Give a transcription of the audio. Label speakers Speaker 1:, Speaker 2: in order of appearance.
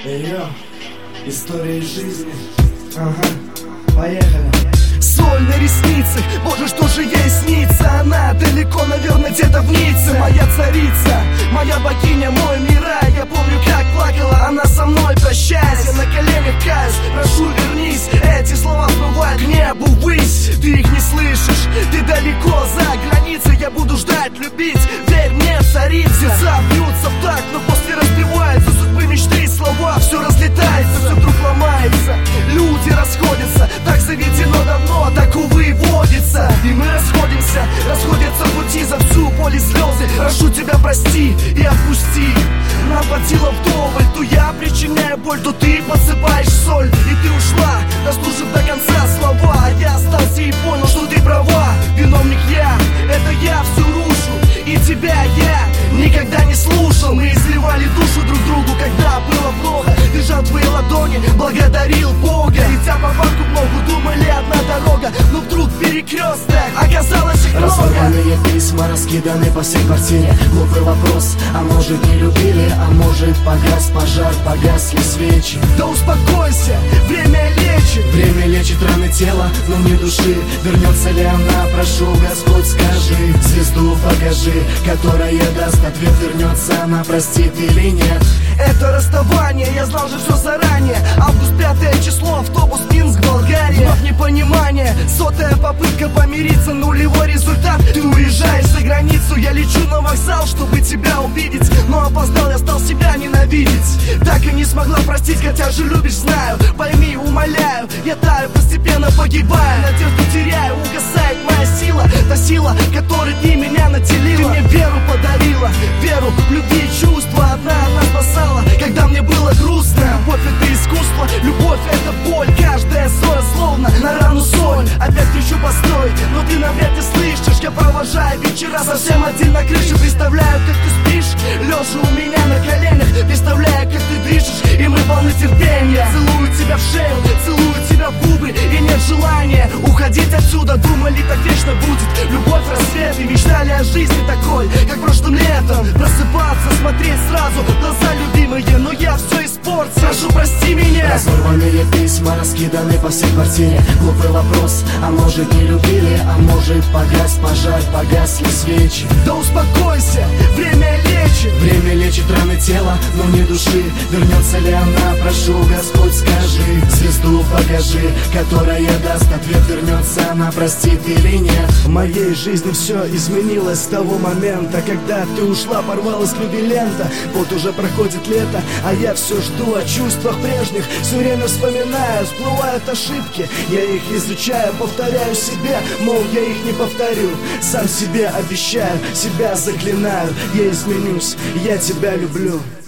Speaker 1: Ее история из жизни. Ага, поехали.
Speaker 2: Соль на ресницах, боже, что же ей снится? Она далеко, наверное, где-то в Ницце. Моя царица, моя богиня, мой мирай. Я помню, как плакала она со мной, прощаясь. Я на коленях каюсь, прошу, вернись. Эти слова всплывают к небу ввысь. Ты их не слышишь, ты далеко за границей. Я буду ждать, любить, верь мне, царица. Сердца бьются в такт, но после разбиваются судьбы, мечты и слова. Все разлетается, все вдруг ломается. Люди расходятся, так заведено давно, так, увы, водится. И мы расходятся пути за всю боль и слезы. Прошу тебя, прости и отпусти. Нам хватило вдоволь, то я причиняю боль, то ты подсыпаешь соль. И ты ушла, дослушав до конца слова. А я остался и понял, что ты права. Виновник я, это я всю рушу. И тебя я никогда не слушал. Мы изливали душу друг другу, когда было плохо. Держал твои ладони, благодарил Бога. Летя по банку в ногу, думали одна дорога. Но вдруг перекресток, оказалось их много.
Speaker 1: Разорванные письма раскиданы по всей квартире. Глупый вопрос, а может не любили? А может погас пожар, погасли свечи?
Speaker 2: Да успокойся, время лечит.
Speaker 1: Время лечит раны тела, но не души. Вернется ли она, прошу, Господь, скажи. Звезду покажи, которая даст ответ. Вернется она, простит или нет?
Speaker 2: Это расставание, я знал же все заранее. Август 5 число, автобус Минск, Болгария. Вновь непонимание, сотая попытка помириться, нулевой результат. Ты уезжаешь за границу, я лечу на вокзал, чтобы тебя увидеть. Но опоздал, я стал себя ненавидеть. Так и не смогла простить, хотя же любишь, знаю. Пойми, умоляю, я таю, постепенно погибаю. Надежду теряю, угасает моя сила. Та сила, которой ты меня наделила. Ты мне веру подарила, веру в любви и чувства. Одна она спасала, когда мне было грустно. Любовь это искусство, любовь это боль. Каждая ссора словно на рану соль. Опять кричу постой, но ты навряд ли слышишь. Я провожаю вечера совсем один на крыше. Представляю, как ты спишь, лежа у меня на коленях. Представляю, как ты дышишь, и мы полны терпения. Целую тебя в шею, целую тебя в губы. И нет желания уходить отсюда. Думали, так вечно будет любовь, рассвет. И мечтали о жизни такой, как прошлым летом. Просыпаться, смотреть сразу в глаза любимые. Но я все испортил, прошу, прости меня.
Speaker 1: Разорванные письма раскиданы по всей квартире. Глупый вопрос, а может не любили? А может погас пожар, погасли свечи?
Speaker 2: Да успокойся, время лечит.
Speaker 1: Время лечит раны тела, но не души. Вернется ли она, прошу, Господь, скажи. Звезду покажи, которая даст ответ. Вернется она, простит или нет?
Speaker 2: В моей жизни все изменилось с того момента, когда ты ушла, порвалась любви лента. Вот уже проходит лето, а я все жду о чувствах прежних. Все время вспоминаю, всплывают ошибки. Я их изучаю, повторяю себе, мол, я их не повторю. Сам себе обещаю, себя заклинаю. Я изменюсь, я тебя люблю.